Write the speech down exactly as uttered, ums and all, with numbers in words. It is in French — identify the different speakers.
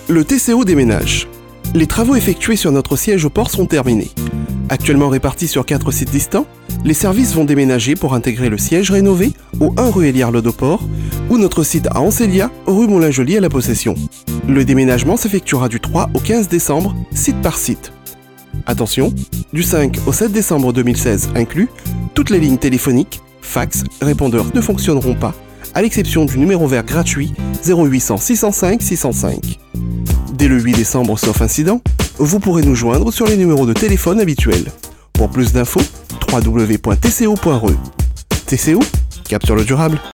Speaker 1: Le T C O déménage. Les travaux effectués sur notre siège au port sont terminés. Actuellement répartis sur quatre sites distants, les services vont déménager pour intégrer le siège rénové au un rue Héliard-le-Doport ou notre site à Ancélia, rue Moulin-Joly à la Possession. Le déménagement s'effectuera du trois au quinze décembre, site par site. Attention, du cinq au sept décembre deux mille seize inclus, toutes les lignes téléphoniques, fax, répondeurs ne fonctionneront pas, à l'exception du numéro vert gratuit zéro huit cents six cent cinq six cent cinq. Dès le huit décembre, sauf incident, vous pourrez nous joindre sur les numéros de téléphone habituels. Pour plus d'infos, w w w point t c o point r e. T C O, cap sur le durable.